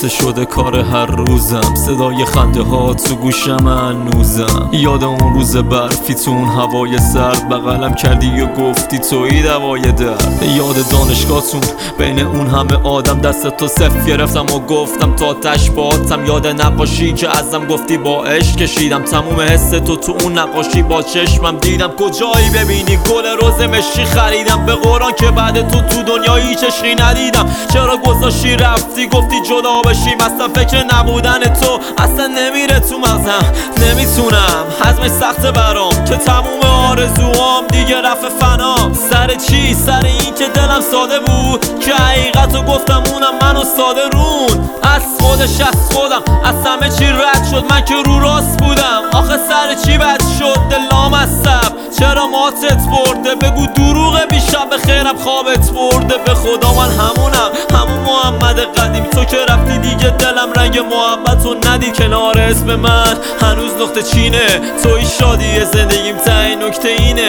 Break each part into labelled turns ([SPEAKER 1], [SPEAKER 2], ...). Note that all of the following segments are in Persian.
[SPEAKER 1] رفته شده کار هر روزم، صدای خنده ها تو گوشم هنوزم. یاد اون روز برفی تو اون هوای سرد، بغلم کردی و گفتی تویی دوای درد. یاد دانشگاهتون بین اون همه آدم، دست تو صف گرفتم و گفتم تا تش باتم. یاد نقاشی که ازم گفتی با عشق کشیدم، تموم حس تو اون نقاشی با چشمم دیدم. کجایی ببینی گل روز مشکی خریدم، به قرآن که بعد تو دنیا هیچ عشقی ندیدم. چرا گذاشتی رفتی گفتی جدا بشیم، اصلا فکر نبودن تو اصلا نمیره تو مغزم. نمیتونم حزمش سخته برام که تموم آرزوام دیگه رفت فنا. سر چی؟ سر این که دلم ساده بود، که حقیقتو گفتم اونم منو ساده رون. از خودش از خودم از همه چی رد شد، من که رو راست بودم. آخه سر چی بد شد دلام از سب؟ چرا ماتت برده؟ بگو دروغه بیشب به خیرم خوابت برده. به خدا من همونم، همون محمد قدیم. تو که رفتی دیگه دلم رنگ محبتو ندید. کنار اسم من هنوز نقطه چینه، توی شادی زندگیم ته نکته اینه.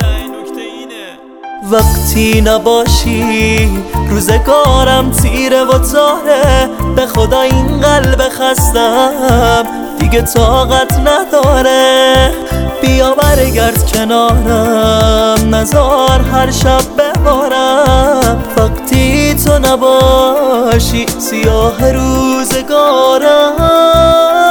[SPEAKER 2] وقتی نباشی روزگارم تیره و تاره، به خدا این قلب خستم دیگه طاقت نداره. بیا برگرد کنارم، نزار هر شب ببارم. وقتی تو نباشی سیاه روزگارم.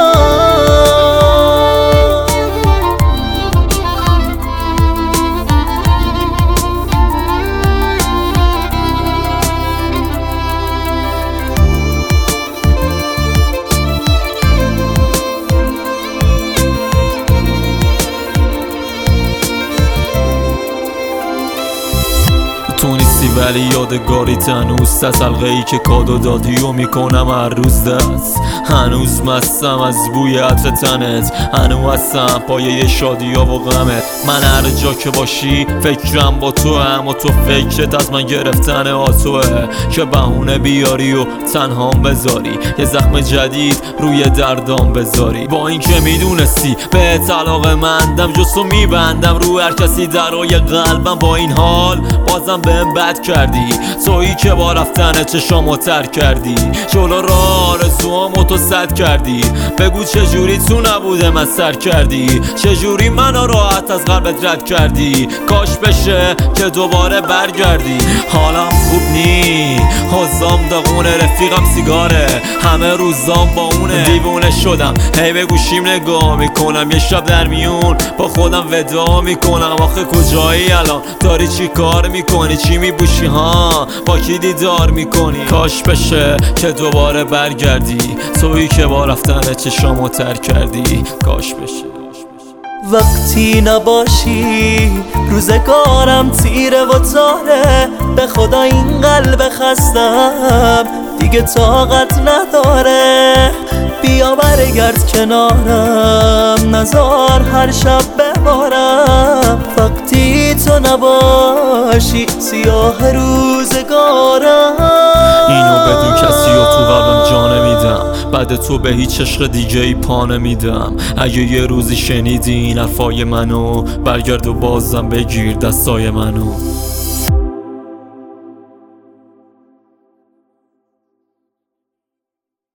[SPEAKER 1] تو نیستی ولی یادگاری هنوز هست، حلقه ای که کادو دادی و میکنم هر روز دست. هنوز مستم از بوی عطر تنت، هنوز هستم پایه شادی ها و غمت. من هر جا که باشی فکرم با تو، اما تو فکرت از من گرفتن آتوه. که بهونه بیاری و تنهام بذاری، یه زخم جدید روی دردام بذاری. با این که میدونستی به علاقه مندم، جز تو میبندم رو هر کسی درای قلبم. با این حال بازم بهم بد کردی، تویی که با رفتن چشامو ترک کردی. جلو راه آرزوامو تو سد کردی. بگو چجوری تو نبوده من سر کردی، چجوری منو راحت از قلبت رد کردی. کاش بشه که دوباره برگردی. حالم خوب نی، حوضام داغونه، رفیقم سیگاره، همه روزام با اونه. دیوونه شدم هی به گوشیم نگاه میکنم، یه شب در میون با خودم ودا میکنم. آخه کجایی الان؟ داری چی کار میکنی؟ چی میپوشی ها؟ با کی دیدار میکنی؟ کاش بشه که دوباره برگردی، تویی که با رفتن چشامو ترک کردی. کاش بشه.
[SPEAKER 2] وقتی نباشی روزگارم تیره و تاره، به خدا این قلب خستم دیگه طاقت نداره. بیا برگرد کنارم، نزار هر شب ببارم. وقتی تو نباشی سیاه روزگارم.
[SPEAKER 1] اینو بدون کسی و تو قلبم جا نمیدم، بعد تو به هیچ عشق دیگه ای پا نمیدم. اگه یه روزی شنیدی این حرفای منو، برگرد و بازم بگیر دستای منو.